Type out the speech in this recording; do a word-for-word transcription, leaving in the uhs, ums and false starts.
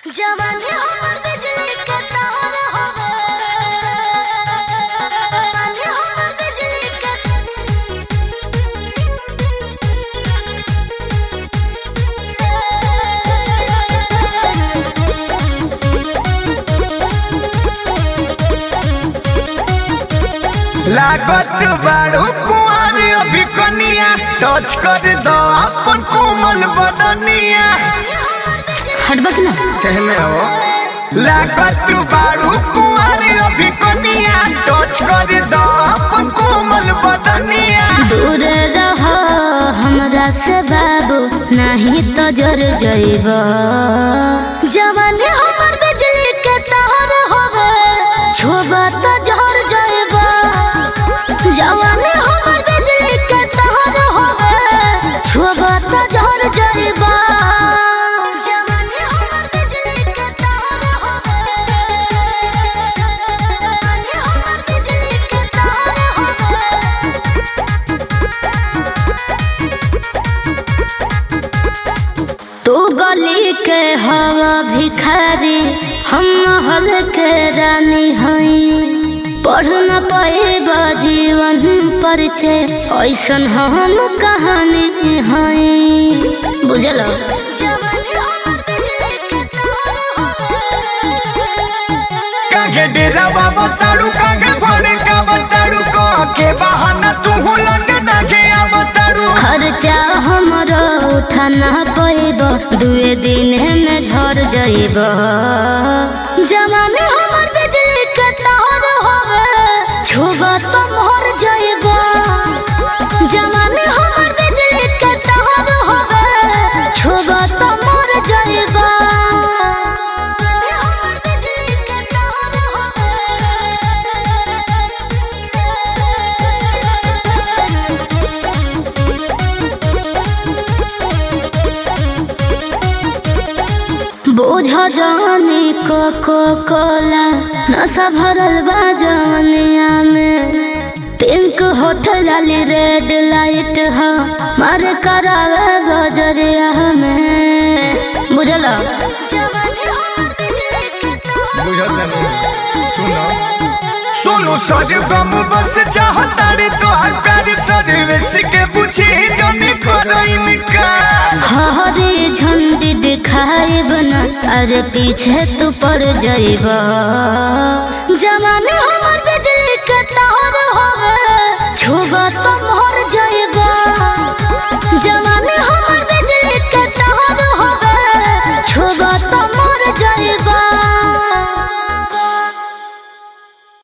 जवानी हमर बिजली के तार होवे, जवानी हमर बिजली के लागत बाड़ू कुंवर अभी कनिया, टच कर दो अपन कोमल बदनिया। हटबक ना कहने हो लागत बाड़ू कुंवर अभी कनिया, टच कर दो अपन कोमल बदनिया। दूर रहो हमरा से बाबू, नहीं तो जर जइब। जवानी हमर बिजली के तार होवे, छुबा तो जर जइब। जवानी हमर बिजली के तार होवे, छुबा तो जर जइब। जवानी हमर बिजली के तार होवे, जवानी हमर बिजली के तार होवे। तू गली के हवा भिखारी, हम महल के रानी हई। पढ़ न पाएबा जीवन परिचय, ऐसन हम कहानी हई। बुझल कागे डेरा बाबा ताड़ू, कागे भरे का बताड़ू, कह के बहाना तू लग ना गया बताड़ू। खर्चा हमरो उठाना पैब, दुए दिन में झर जइब। जवानी हमर बिजली के तार होवे, छुबा तो मर जइब। जवानी हमर बिजली के तार होवे, छुबा तो मर जइब। हमर बिजली के तार होवे। बोझ जानी कोको कोला, नशा भरल बा जवनिया में। पिंक होठल लाली रेड लाइट ह, मारे करावे बजरिया में। बुझल सुनो सुनो सर गम बस चाहतारे तो हटारे सर्विस के पूछी जने करो इनकार। हरी झंडी दिखाई बना, अरे पीछे तू पड़ जाइब। जवानी हमर बिजली के तार होवे, छुबा तो मर जाइब। जवानी हमर बिजली के तार होवे, छुबा तो